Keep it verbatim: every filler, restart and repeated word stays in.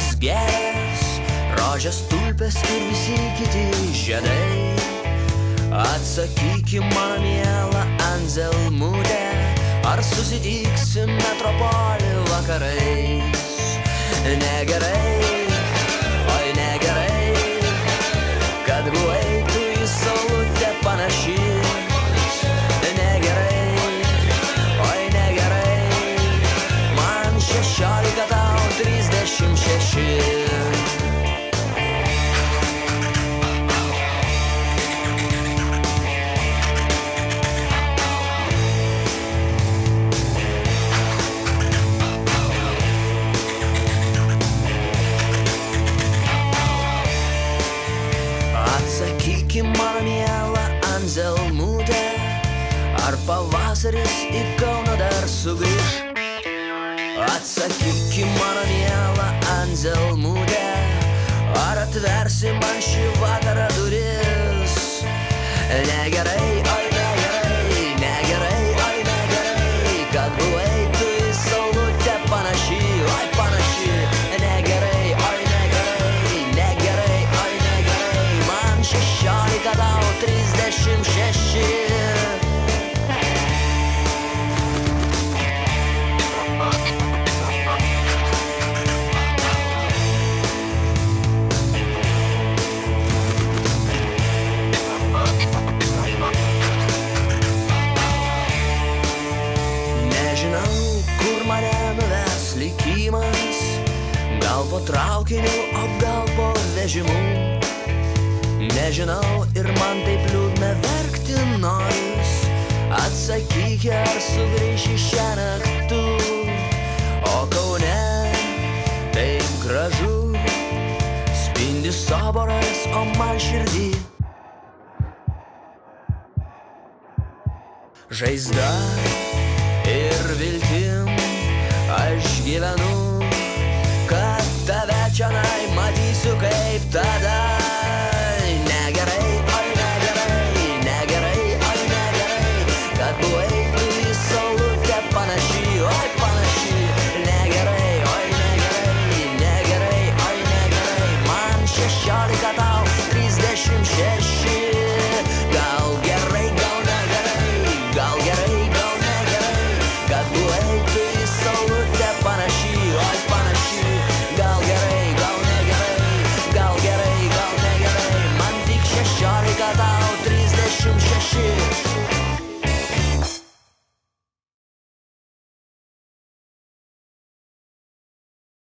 Žalias gėlės, rožės tulpės ir visi kiti žiedai. Atsakyki, mano miela Anzelmutė, ar susitiksim metropolį vakarais? Negerai, oi negerai, kad buvai tu į saulutę panaši. Negerai, oi negerai, man šešiolika, tau trisdešimt šeši. Atsakyki, mano miela Anzelmutė, ar pavasaris į Kauną dar sugrįš? Atsakyki, mano miela Anzelmutė, ar atversi man šį vakarą duris? Negerai, oi negerai, negerai, oi negerai, kad buvai tu į saulutę panaši, oi panaši. Negerai, oi negerai, negerai, oi negerai, man šešiolika, tau trisdešimt šeši. Nežinau, kur mane nuves likimas, gal po traukiniu, o gal po vežimu. Nežinau, ir man taip liūdna verkti noris. Atsakyk, ar sugrįši šią naktį. O Kaune taip gražu, spindi soboras, o man širdį žaizda ir viltim aš gyvenu, kad tave čionai matysiu kaip tada.